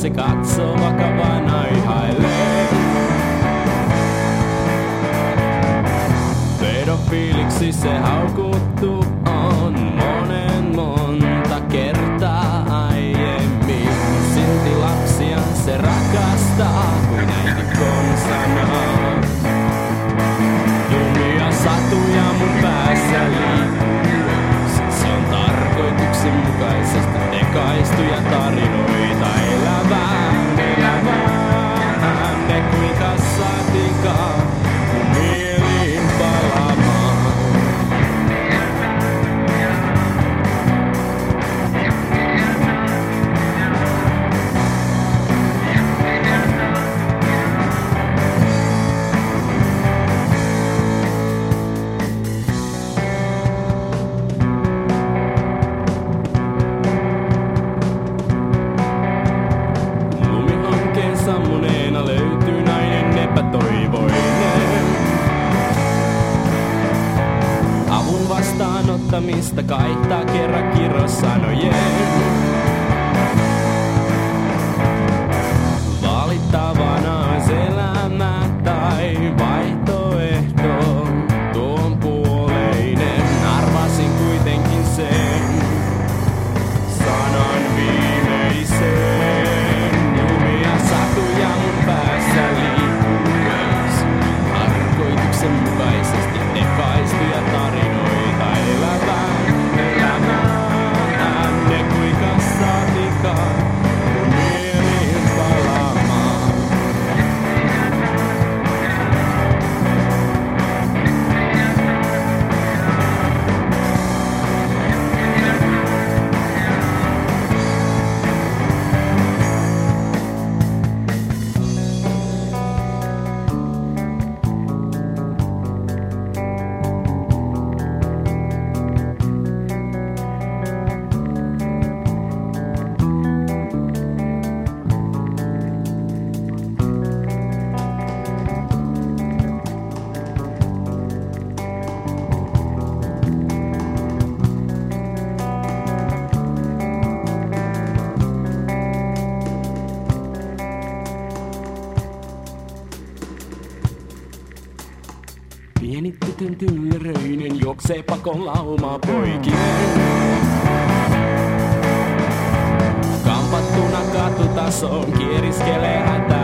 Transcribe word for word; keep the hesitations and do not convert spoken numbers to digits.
se katsoo vakavana ihailee. Pedofiiliksi se haukuttu on monen monta kertaa aiemmin. Silti lapsiaan se rakastaa kuin äiti konsanaa. Jumia satuja mun päässä liikkuu. Se on tarkoituksenmukaisesti tekaistuja tarinoita elävään elämään. Ne kuinka saatikaan mun mieliin palaamaan. Sammuneena löytyy nainen epätoivoinen. Avun vastaanottamista kaihtaa kerran kirosanojen. Valittavana on elämä tai vaihtoehto. Tuon puoleinen arvasin kuitenkin sen sanan viimeisen. Satuja mun päässä liikkuu myös. Tarkoituksenmukaisesti tekaistuja tarinoita elävään elämään. Ne kuinka saatikaan mun mieliin palaamaan. Pieni tytön tylleröinen juoksee pakon laumaa poikien. Kampattuna katutasoon kieriskelee hätää.